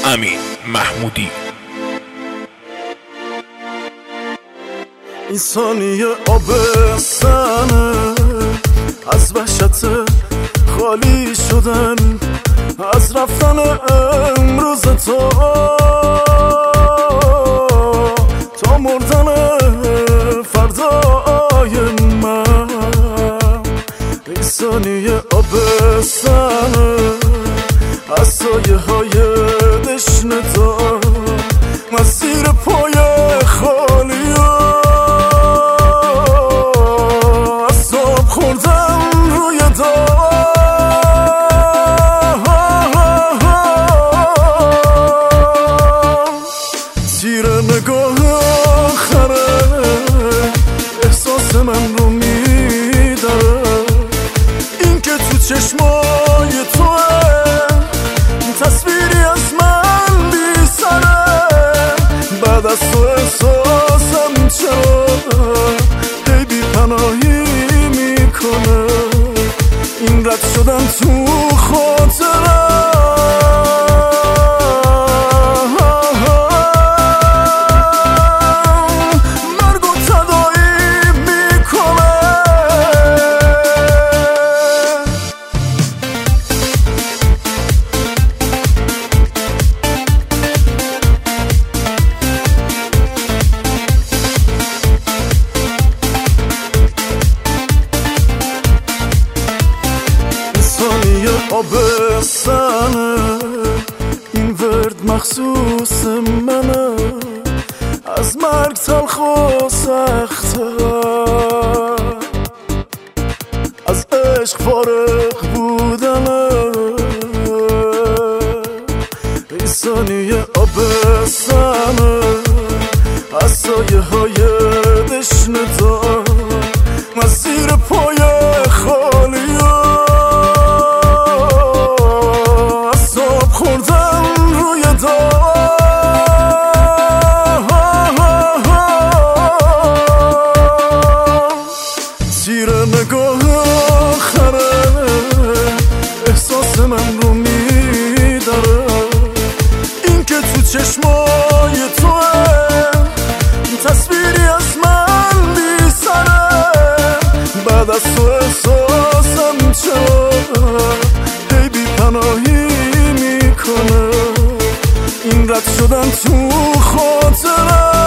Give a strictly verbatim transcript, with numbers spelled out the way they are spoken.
امین محمودی. این ثانیه آبستنه از وحشت خالی شدن، از رفتن امروز تو تا مردن فردای من. این ثانیه آبستنه از سایه های دشن تو، مسیر پای خالی از آب خوردن روی دار. تیر نگاه آخره احساس من رو میداره، این که تو چشمای توه تصویری از من بی سره. بعد از تو احساسم چرا هی بی پناهی میکنه، این رد شدن تو خاطره. آبستنه این ورد مخصوص منه، از مرگ تلخ و سخته، از عشق فارغ بودنه. این ثانیه آبستنه از سایه های دشن تو، مسیر پای خالی من رو میداره، این که تو چشمای توه تصویری از من بی سره. بعد از تو احساسم چرا هی بی پناهی میکنه، این رد شدن تو خاطره.